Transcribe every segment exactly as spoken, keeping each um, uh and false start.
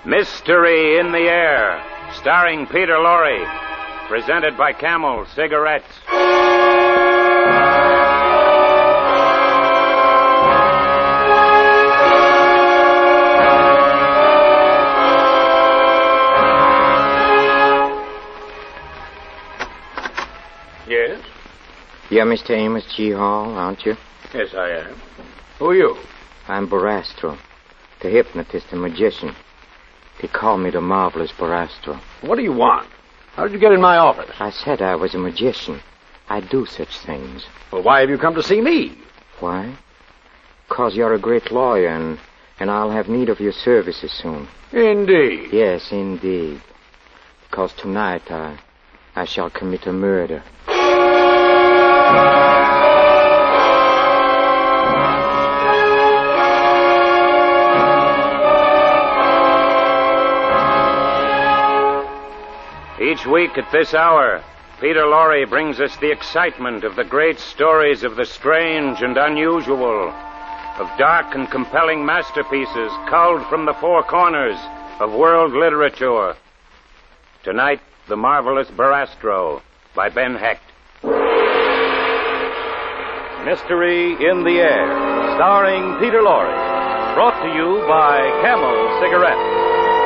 Mystery in the Air, starring Peter Lorre, presented by Camel Cigarettes. Yes? You're Mister Amos G. Hall, aren't you? Yes, I am. Who are you? I'm Barastro, the hypnotist and magician. They call me the marvelous Barastro. What do you want? How did you get in my office? I said I was a magician. I do such things. Well, why have you come to see me? Why? Because you're a great lawyer, and, and I'll have need of your services soon. Indeed. Yes, indeed. Because tonight I, I shall commit a murder. Each week at this hour, Peter Lorre brings us the excitement of the great stories of the strange and unusual, of dark and compelling masterpieces culled from the four corners of world literature. Tonight, The Marvelous Barastro by Ben Hecht. Mystery in the Air, starring Peter Lorre, brought to you by Camel Cigarettes.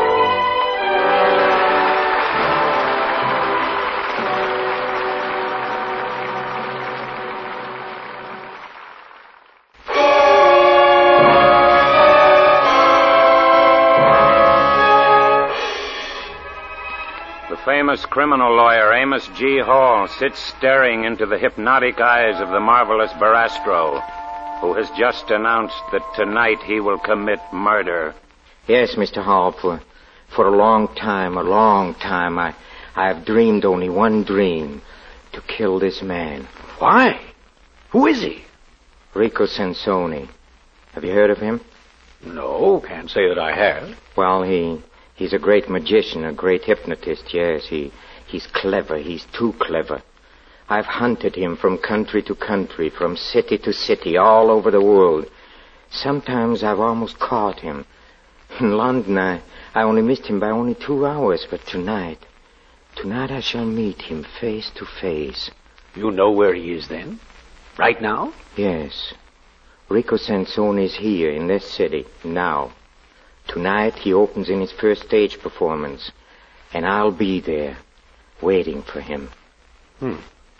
The famous criminal lawyer Amos G. Hall sits staring into the hypnotic eyes of the marvelous Barastro, who has just announced that tonight he will commit murder. Yes, Mister Hall, for, for a long time, a long time, I, I have dreamed only one dream, to kill this man. Why? Who is he? Rico Sansoni. Have you heard of him? No, can't say that I have. Well, he... He's a great magician, a great hypnotist, yes. He, he's clever. He's too clever. I've hunted him from country to country, from city to city, all over the world. Sometimes I've almost caught him. In London, I, I only missed him by only two hours, but tonight, tonight I shall meet him face to face. You know where he is then? Right now? Yes. Rico Sansoni is here in this city, now. Tonight he opens in his first stage performance, and I'll be there, waiting for him. Hmm.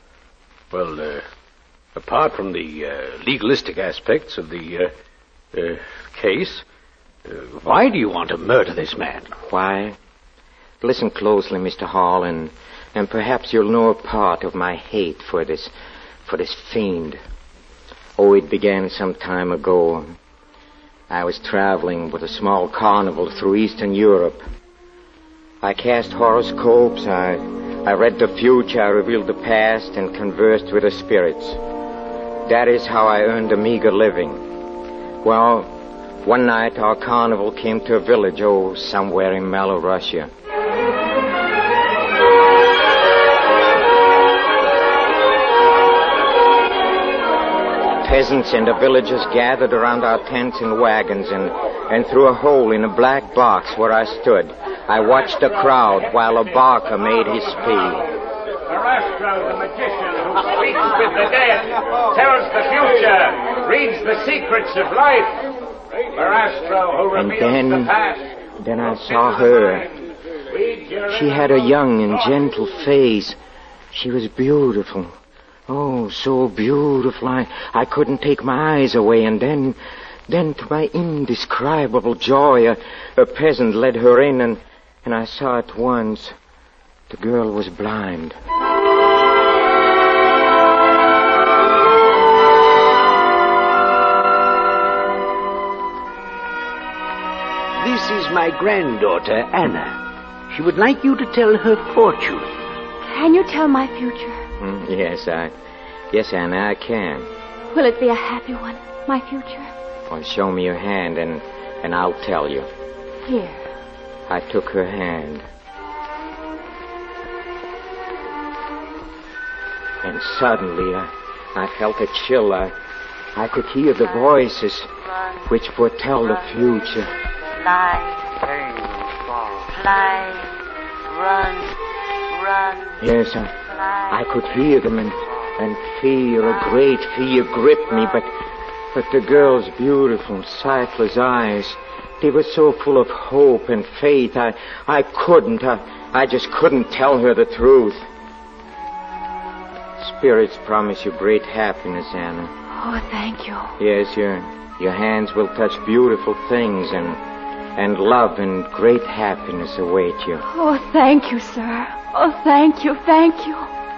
Well, uh, apart from the uh, legalistic aspects of the uh, uh, case, uh, why do you want to murder this man? Why? Listen closely, Mister Hall, and, and perhaps you'll know a part of my hate for this, for this fiend. Oh, it began some time ago. I was traveling with a small carnival through Eastern Europe. I cast horoscopes, I, I read the future, I revealed the past, and conversed with the spirits. That is how I earned a meager living. Well, one night our carnival came to a village, oh, somewhere in Malorussia. Peasants and the villagers gathered around our tents and wagons, and, and through a hole in a black box where I stood, I watched the crowd while a barker made his speed. Barastro, the magician who speaks with the dead, tells the future, reads the secrets of life. Barastro, who reveals then, the past. Then I saw her. She had a young and gentle face. She was beautiful. Oh, so beautiful. I, I couldn't take my eyes away. And then, then to my indescribable joy, a, a peasant led her in, and, and I saw at once the girl was blind. This is my granddaughter, Anna. She would like you to tell her fortune. Can you tell my future? Mm, yes, I... Yes, Anna, I can. Will it be a happy one, my future? Well, show me your hand, and, and I'll tell you. Here. I took her hand. And suddenly, I, I felt a chill. I, I could hear the voices which foretell the future. Fly, run, run. Yes, I, I could hear them, and, and fear, a great fear gripped me, but, but the girl's beautiful, sightless eyes, they were so full of hope and faith, I, I couldn't, I, I just couldn't tell her the truth. Spirits promise you great happiness, Anna. Oh, thank you. Yes, your, your hands will touch beautiful things, and, and love and great happiness await you. Oh, thank you, sir. Oh, thank you, thank you.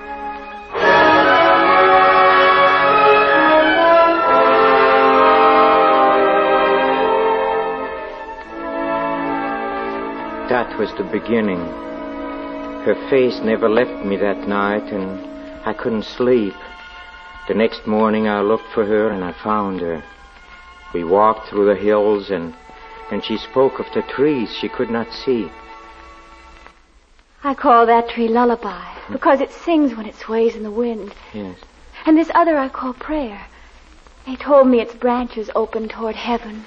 That was the beginning. Her face never left me that night, and I couldn't sleep. The next morning I looked for her, and I found her. We walked through the hills, and, and she spoke of the trees she could not see. I call that tree Lullaby, because it sings when it sways in the wind. Yes. And this other I call Prayer. They told me its branches open toward heaven.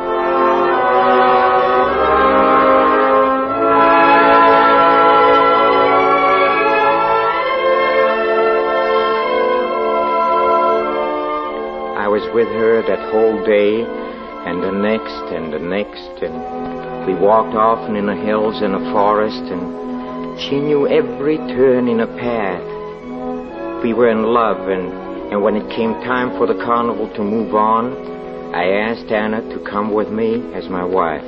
I was with her that whole day, and the next, and the next, and we walked often in the hills and the forest, and she knew every turn in a path. We were in love, and, and when it came time for the carnival to move on, I asked Anna to come with me as my wife.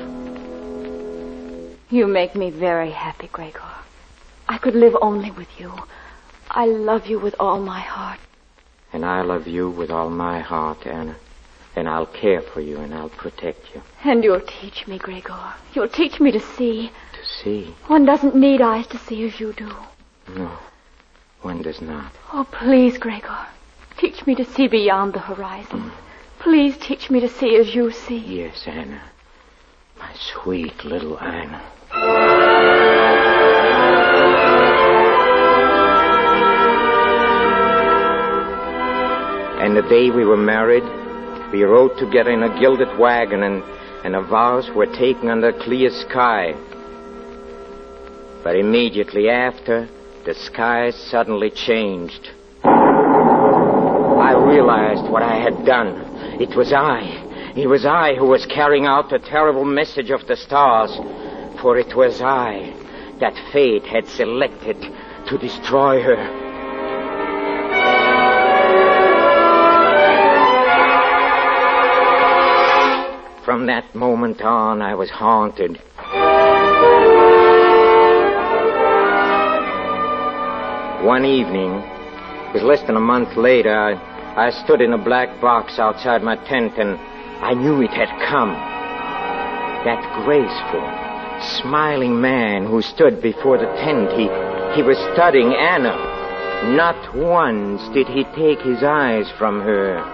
You make me very happy, Gregor. I could live only with you. I love you with all my heart. And I love you with all my heart, Anna. And I'll care for you, and I'll protect you. And you'll teach me, Gregor. You'll teach me to see. To see? One doesn't need eyes to see as you do. No, one does not. Oh, please, Gregor. Teach me to see beyond the horizon. Mm. Please teach me to see as you see. Yes, Anna. My sweet little Anna. And the day we were married, we rode together in a gilded wagon, and, and the vows were taken under a clear sky. But immediately after, the sky suddenly changed. I realized what I had done. It was I. It was I who was carrying out the terrible message of the stars. For it was I that fate had selected to destroy her. From that moment on, I was haunted. One evening, it was less than a month later, I, I stood in a black box outside my tent, and I knew it had come. That graceful, smiling man who stood before the tent, he, he was studying Anna. Not once did he take his eyes from her.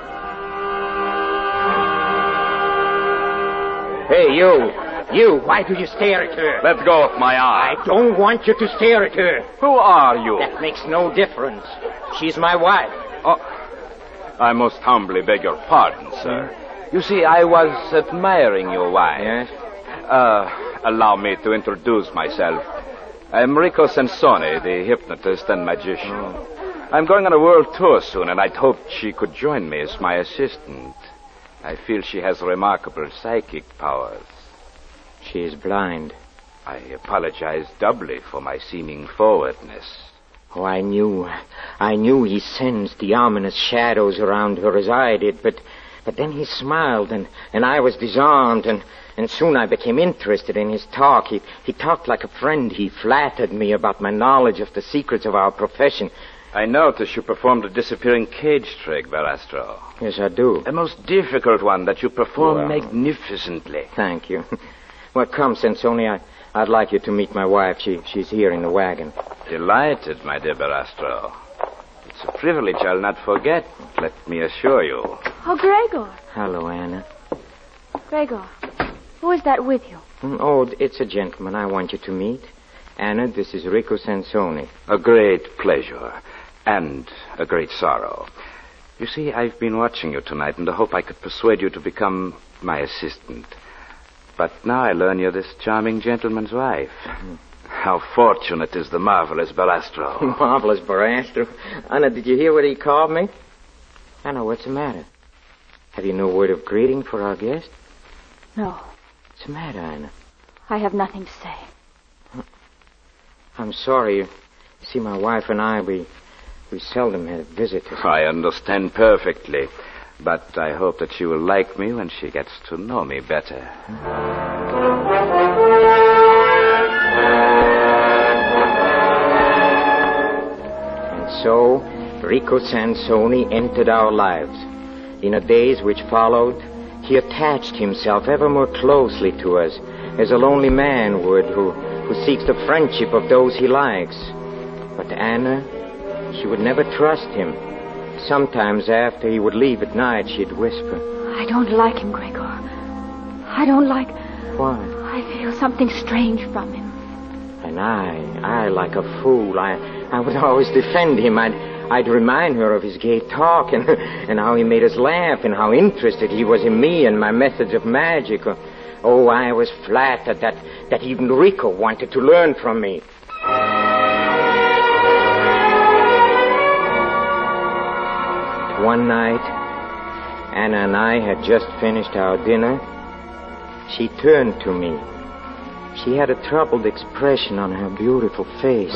Hey, you. You, why do you stare at her? Let go of my arm. I don't want you to stare at her. Who are you? That makes no difference. She's my wife. Oh, I most humbly beg your pardon, sir. You see, I was admiring your wife. Yes? Uh, allow me to introduce myself. I'm Rico Sansone, the hypnotist and magician. Oh. I'm going on a world tour soon, and I'd hoped she could join me as my assistant. I feel she has remarkable psychic powers. She is blind. I apologize doubly for my seeming forwardness. Oh, I knew. I knew he sensed the ominous shadows around her as I did, but but then he smiled, and, and I was disarmed, and, and soon I became interested in his talk. He, he talked like a friend. He flattered me about my knowledge of the secrets of our profession. I noticed you performed a disappearing cage trick, Verastro. Yes, I do. A most difficult one that you perform well, magnificently. Thank you. Well, come, Sansone, I, I'd like you to meet my wife. She, she's here in the wagon. Delighted, my dear Verastro. It's a privilege I'll not forget, let me assure you. Oh, Gregor. Hello, Anna. Gregor, who is that with you? Oh, it's a gentleman I want you to meet. Anna, this is Rico Sansone. A great pleasure. And a great sorrow. You see, I've been watching you tonight in the hope I could persuade you to become my assistant. But now I learn you're this charming gentleman's wife. How fortunate is the marvelous Barastro. Marvelous Barastro. Anna, did you hear what he called me? Anna, what's the matter? Have you no word of greeting for our guest? No. What's the matter, Anna? I have nothing to say. I'm sorry. You see, my wife and I, we, we seldom have visitors. I understand perfectly. But I hope that she will like me when she gets to know me better. And so, Rico Sansoni entered our lives. In the days which followed, he attached himself ever more closely to us, as a lonely man would who, who seeks the friendship of those he likes. But Anna, she would never trust him. Sometimes after he would leave at night, she'd whisper, I don't like him, Gregor. I don't like... Why? I feel something strange from him. And I, I, like a fool, I, I would always defend him. I'd, I'd remind her of his gay talk and, and how he made us laugh and how interested he was in me and my methods of magic. Oh, I was flattered that, that even Rico wanted to learn from me. One night, Anna and I had just finished our dinner. She turned to me. She had a troubled expression on her beautiful face.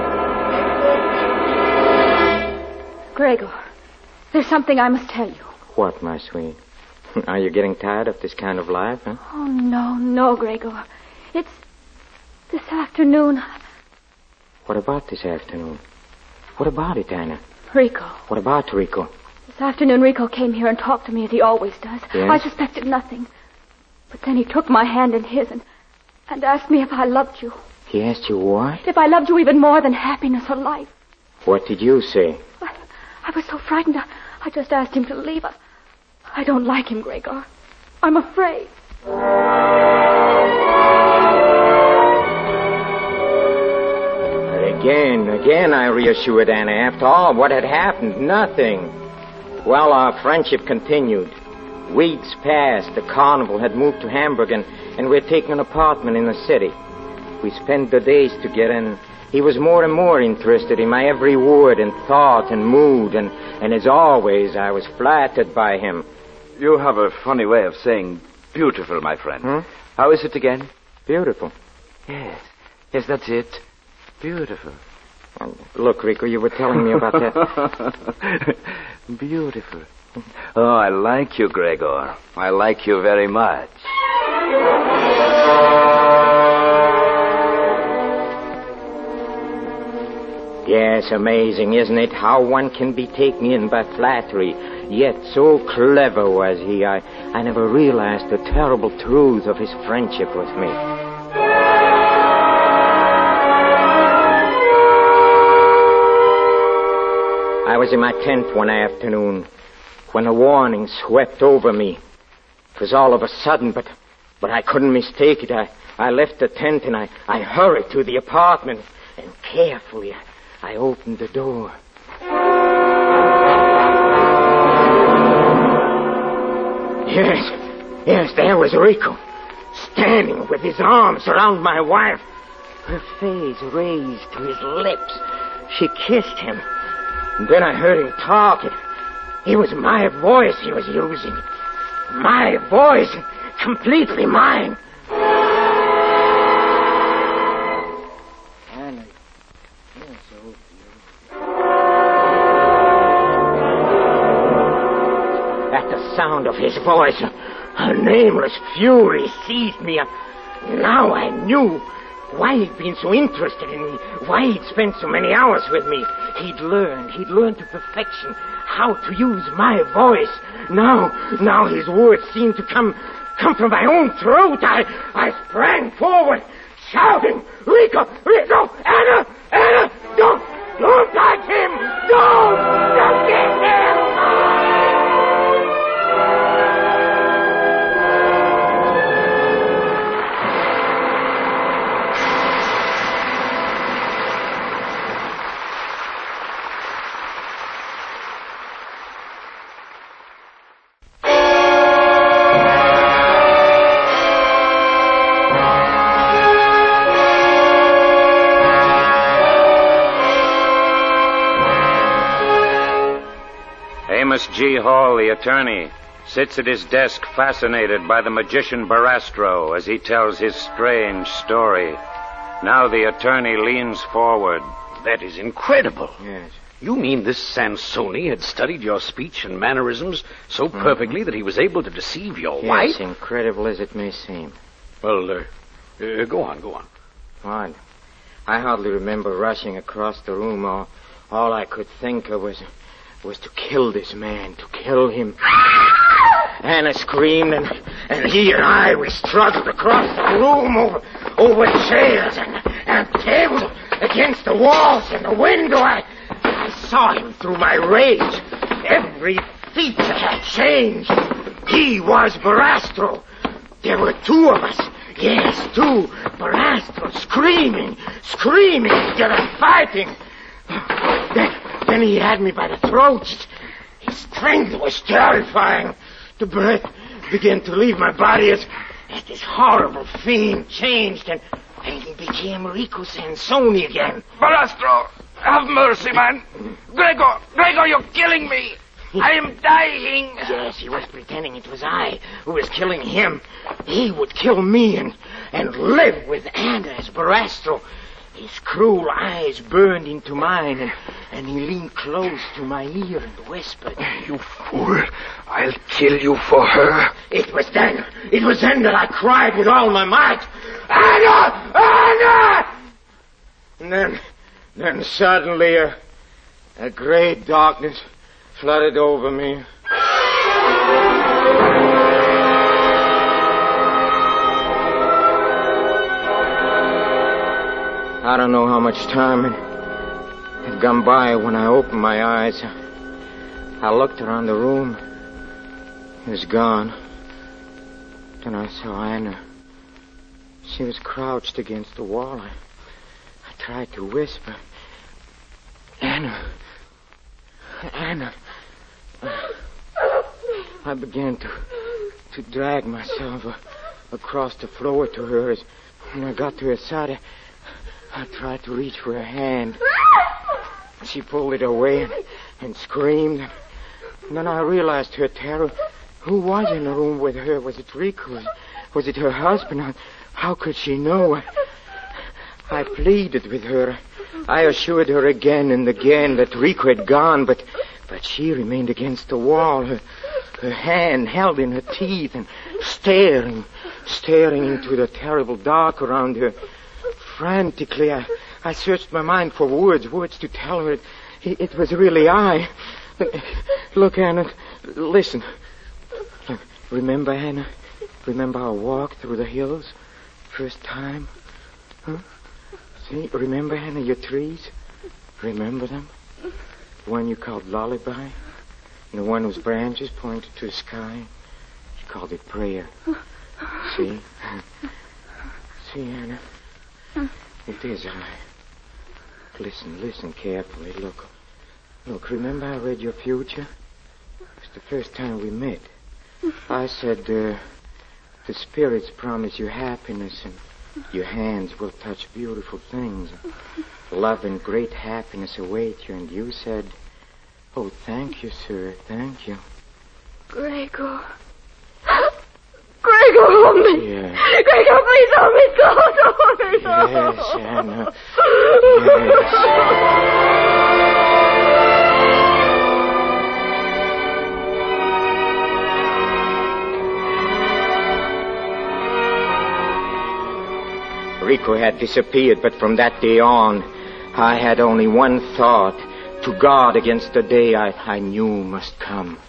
Gregor, there's something I must tell you. What, my sweet? Are you getting tired of this kind of life, huh? Oh, no, no, Gregor. It's this afternoon. What about this afternoon? What about it, Anna? Rico. What about Rico? This afternoon, Rico came here and talked to me as he always does. Yes? I suspected nothing. But then he took my hand in his and, and asked me if I loved you. He asked you what? If I loved you even more than happiness or life. What did you say? I, I was so frightened, I, I just asked him to leave. I, I don't like him, Gregor. I'm afraid. Again, again, I reassured Anna. After all, what had happened? Nothing. Well, our friendship continued. Weeks passed. The carnival had moved to Hamburg, and, and we'd taken an apartment in the city. We spent the days together, and he was more and more interested in my every word and thought and mood, and, and as always, I was flattered by him. You have a funny way of saying beautiful, my friend. Hmm? How is it again? Beautiful. Yes. Yes, that's it. Beautiful. Oh, look, Rico, you were telling me about that. Beautiful. Oh, I like you, Gregor. I like you very much. Yes, amazing, isn't it? How one can be taken in by flattery. Yet so clever was he, I, I never realized the terrible truth of his friendship with me. I was in my tent one afternoon when a warning swept over me. It was all of a sudden, but but I couldn't mistake it. I, I left the tent and I, I hurried to the apartment, and carefully I, I opened the door. Yes, yes, there was Rico, standing with his arms around my wife, her face raised to his lips. She kissed him. And then I heard him talk. It, it was my voice he was using. My voice, completely mine. Anna, you're so beautiful. At the sound of his voice, a nameless fury seized me. Now I knew why he'd been so interested in me, why he'd spent so many hours with me. He'd learned, he'd learned to perfection how to use my voice. Now, now his words seemed to come, come from my own throat. I, I sprang forward, shouting, Rico, Rico, Anna, Anna, don't, don't touch him, don't, don't get him. Didymus G. Hall, the attorney, sits at his desk fascinated by the magician Barastro as he tells his strange story. Now the attorney leans forward. That is incredible. Yes. You mean this Sansoni had studied your speech and mannerisms so perfectly mm-hmm. that he was able to deceive your yes, wife? Yes, incredible as it may seem. Well, uh, uh, go on, go on. What? I hardly remember rushing across the room. All, all I could think of was, was to kill this man, to kill him. Anna screamed, and, and he and I, we struggled across the room over, over chairs and, and tables, against the walls and the window. I, I saw him through my rage. Every feature had changed. He was Barastro. There were two of us. Yes, two. Barastro screaming, screaming together, fighting. Then, then he had me by the throat. His strength was terrifying. The breath began to leave my body as, as this horrible fiend changed and, and he became Rico Sansoni again. Barastro, have mercy, man. Gregor, Gregor, you're killing me. I am dying. Yes, he was pretending it was I who was killing him. He would kill me and, and live with Anna as Barastro. His cruel eyes burned into mine, and, and he leaned close to my ear and whispered, "You fool, I'll kill you for her." It was then, it was then that I cried with all my might, "Anna! Anna!" And then, then suddenly a, a great darkness flooded over me. I don't know how much time had gone by when I opened my eyes. I looked around the room. He was gone. Then I saw Anna. She was crouched against the wall. I, I tried to whisper, "Anna, Anna." I began to to drag myself uh, across the floor to her. As when I got to her side, I, I tried to reach for her hand. She pulled it away and, and screamed. And then I realized her terror. Who was in the room with her? Was it Rico? Was it her husband? How could she know? I, I pleaded with her. I assured her again and again that Rico had gone, but but she remained against the wall, her, her hand held in her teeth and staring, staring into the terrible dark around her. Frantically, I, I searched my mind for words, words to tell her it, it was really I. Look, Anna, listen. Remember, Anna? Remember our walk through the hills? First time? Huh? See, remember, Anna, your trees? Remember them? The one you called Lullaby? And the one whose branches pointed to the sky? You called it Prayer. See? See, Anna? It is I. Listen, listen carefully. Look. Look, remember I read your future? It was the first time we met. I said, uh, the spirits promise you happiness and your hands will touch beautiful things. Love and great happiness await you. And you said, oh, thank you, sir, thank you. Gregor. Gregor, hold me. Yeah. Gregor, please hold me close. Hold me close. Yes, Anna. Yes. Rico had disappeared, but from that day on, I had only one thought, to guard against the day I, I knew must come.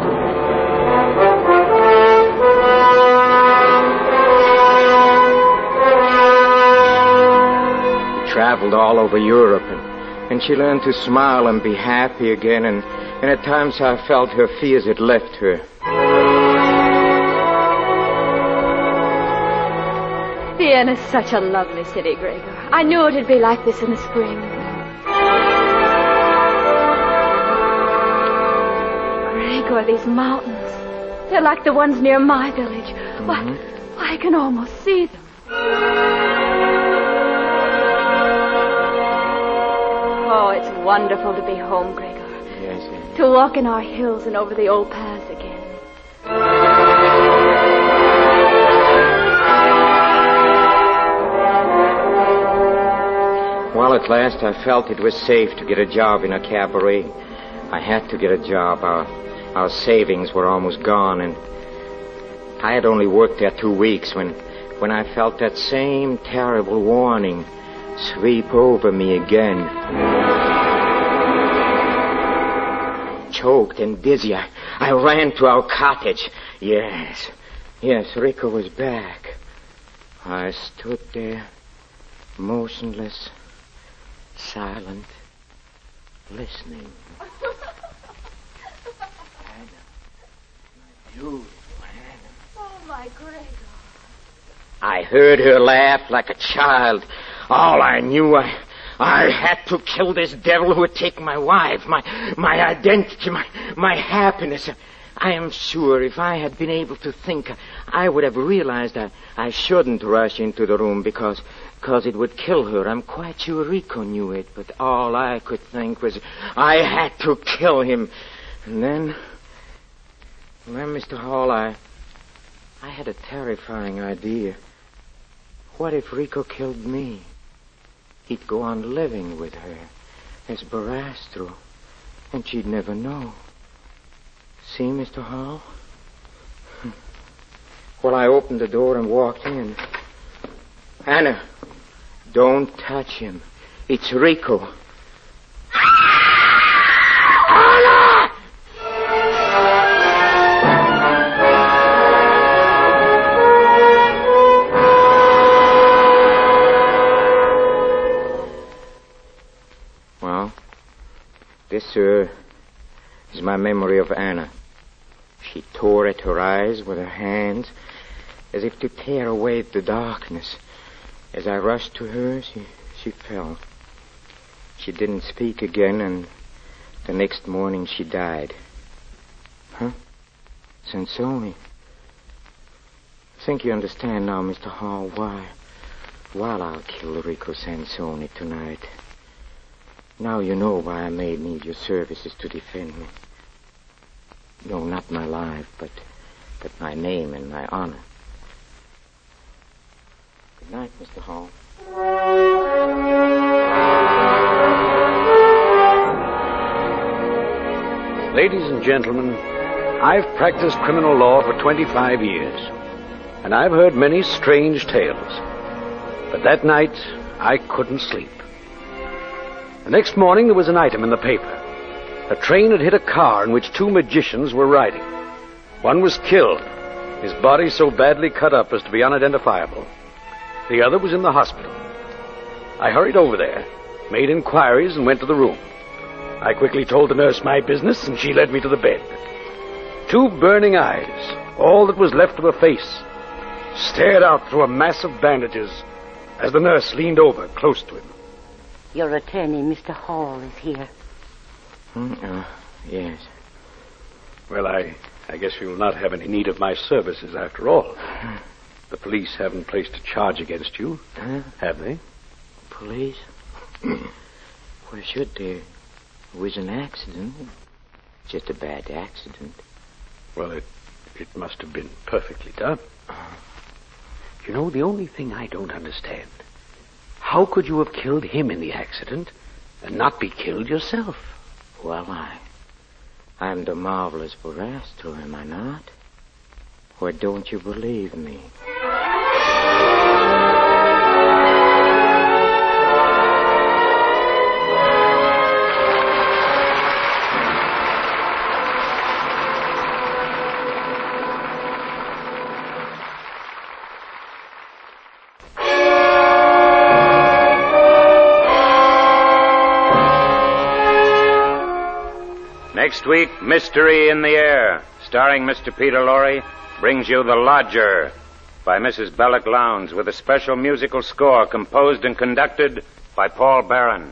We traveled all over Europe, and, and she learned to smile and be happy again, and, and at times I felt her fears had left her. Vienna's such a lovely city, Gregor. I knew it'd be like this in the spring. Gregor, these mountains. They're like the ones near my village. Mm-hmm. Why, I can almost see them. Oh, it's wonderful to be home, Gregor. Yes, yes. To walk in our hills and over the old paths again. Well, at last I felt it was safe to get a job in a cabaret. I had to get a job. Our, our savings were almost gone, and I had only worked there two weeks when, when I felt that same terrible warning sweep over me again. Choked and dizzy, I, I ran to our cottage. Yes, yes, Rico was back. I stood there, motionless, silent, listening. Hannah, my beautiful Hannah. Oh, my Gregor. I heard her laugh like a child. All I knew, I, I had to kill this devil who had taken my wife, my, my identity, my, my happiness. I am sure if I had been able to think, I would have realized I, I shouldn't rush into the room because, because it would kill her. I'm quite sure Rico knew it, but all I could think was I had to kill him. And then, well, Mister Hall, I, I had a terrifying idea. What if Rico killed me? He'd go on living with her as Barastro, and she'd never know. See, Mister Hall? Well, I opened the door and walked in. Anna, don't touch him. It's Rico. Anna! Well, this, sir, is my memory of Anna. She tore at her eyes with her hands as if to tear away the darkness. As I rushed to her, she, she fell. She didn't speak again, and the next morning she died. Huh? Sansoni. I think you understand now, Mister Hall, why, why I'll kill Rico Sansoni tonight. Now you know why I may need your services to defend me. No, not my life, but but my name and my honor. Good night, Mister Hall. Ladies and gentlemen, I've practiced criminal law for twenty-five years, and I've heard many strange tales. But that night, I couldn't sleep. The next morning, there was an item in the paper. A train had hit a car in which two magicians were riding. One was killed, his body so badly cut up as to be unidentifiable. The other was in the hospital. I hurried over there, made inquiries, and went to the room. I quickly told the nurse my business, and she led me to the bed. Two burning eyes, all that was left of a face, stared out through a mass of bandages as the nurse leaned over close to him. Your attorney, Mister Hall, is here. Hmm? Uh, yes. Well, I, I guess you'll not have any need of my services after all. The police haven't placed a charge against you, Huh? have they? Police? Why should they? It was an accident. Just a bad accident. Well, it, it must have been perfectly done. You know, the only thing I don't understand, how could you have killed him in the accident and not be killed yourself? Well, I... I'm the marvelous Barastro, am I not? Or don't you believe me? Next week, Mystery in the Air, starring Mister Peter Lorre, brings you The Lodger by Missus Belloc Lowndes with a special musical score composed and conducted by Paul Barron.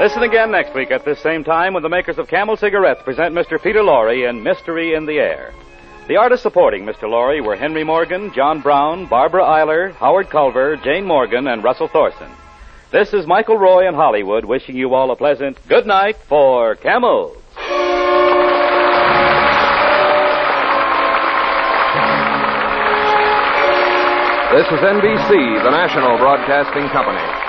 Listen again next week at this same time when the makers of Camel cigarettes present Mister Peter Lorre in Mystery in the Air. The artists supporting Mister Lorre were Henry Morgan, John Brown, Barbara Eiler, Howard Culver, Jane Morgan, and Russell Thorson. This is Michael Roy in Hollywood wishing you all a pleasant good night for Camel. This is N B C, the national broadcasting company.